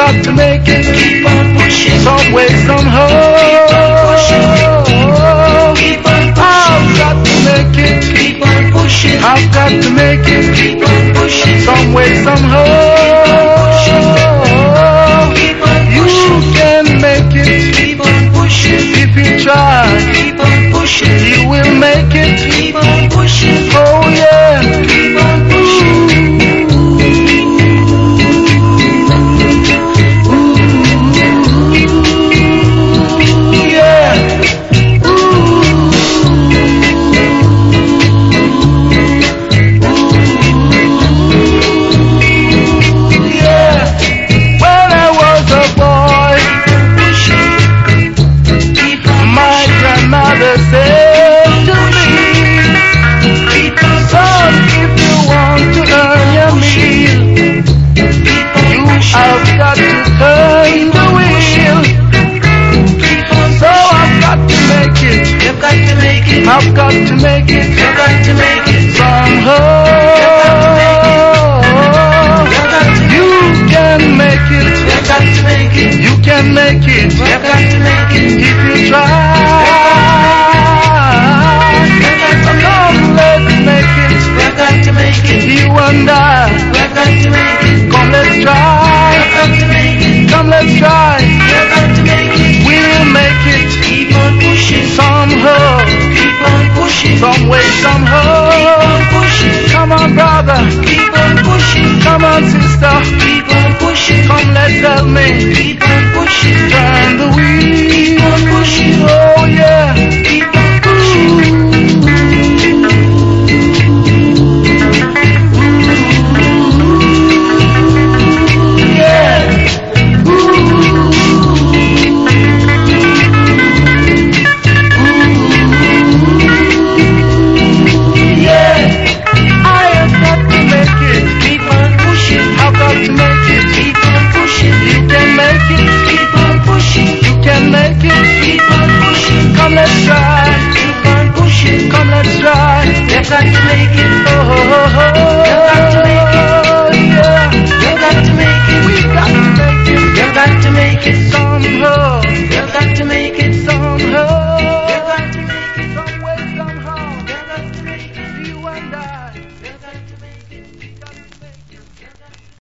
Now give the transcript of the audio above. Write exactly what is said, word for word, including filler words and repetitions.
got to make it. Keep on pushing. Some way, somehow. Keep on pushing. Keep on pushing. I've got to make it. Keep on pushing. I've got to make it. Keep on pushing. Some way, somehow. Keep on You pushing. can make it. Keep on pushing. If you try, Keep on pushing. you will make it. Keep on pushing. Oh yeah. Keep on pushing. I've got to make it. You've got to make it somehow. You can make it. You've got to make it. You can make it. You've got to make it. If you try. Come, let's make it. You've got to make it. You and I. You've got to make it. Come, let's try. You've got to make it. Come, let's try. You've got to make it. We'll make it. Keep on pushing. Somehow. Keep on pushing. Some way, somehow. Keep on pushing. Come on, brother. Keep on pushing. Come on, sister. Keep on pushing. Come, let's help me. Keep on pushing. Turn the wheel. Keep on pushing. Oh yeah. Keep on pushing. Come, let's try. You've got to make it. Oh, oh, oh, oh.